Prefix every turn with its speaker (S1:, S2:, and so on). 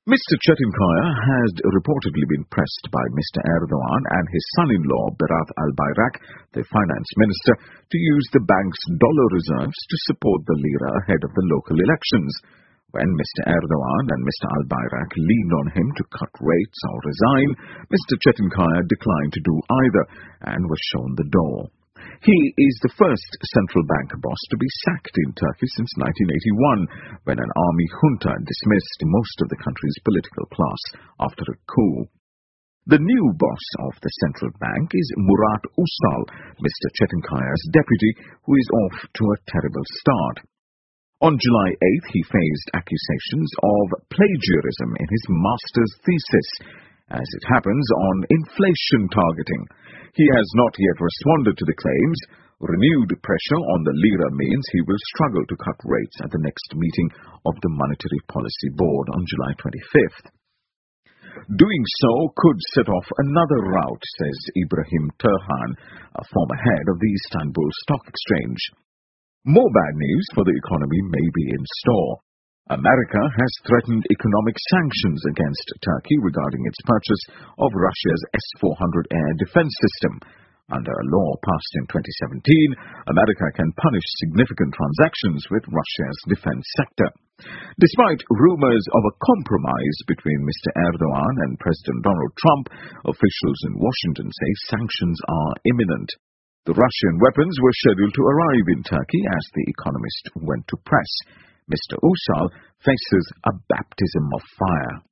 S1: Mr. Chetinkaya has reportedly been pressed by Mr. Erdogan and his son-in-law Berat Albayrak, the finance minister, to use the bank's dollar reserves to support the lira ahead of the local elections. When Mr. Erdogan and Mr. Albayrak leaned on him to cut rates or resign, Mr. Chetinkaya declined to do either and was shown the door. He is the first central bank boss to be sacked in Turkey since 1981, when an army junta dismissed most of the country's political class after a coup. The new boss of the central bank is Murat Usal, Mr. Chetinkaya's deputy, who is off to a terrible start. On July 8th, he faced accusations of plagiarism in his master's thesis, as it happens, on inflation targeting. He has not yet responded to the claims. Renewed pressure on the lira means he will struggle to cut rates at the next meeting of the Monetary Policy Board on July 25th. Doing so could set off another rout, says Ibrahim Turhan, a former head of the Istanbul Stock Exchange. More bad news for the economy may be in store. America has threatened economic sanctions against Turkey regarding its purchase of Russia's S-400 air defense system. Under a law passed in 2017, America can punish significant transactions with Russia's defense sector. Despite rumors of a compromise between Mr. Erdogan and President Donald Trump, officials in Washington say sanctions are imminent. The Russian weapons were scheduled to arrive in Turkey as The Economist went to press. Mr. Usal faces a baptism of fire.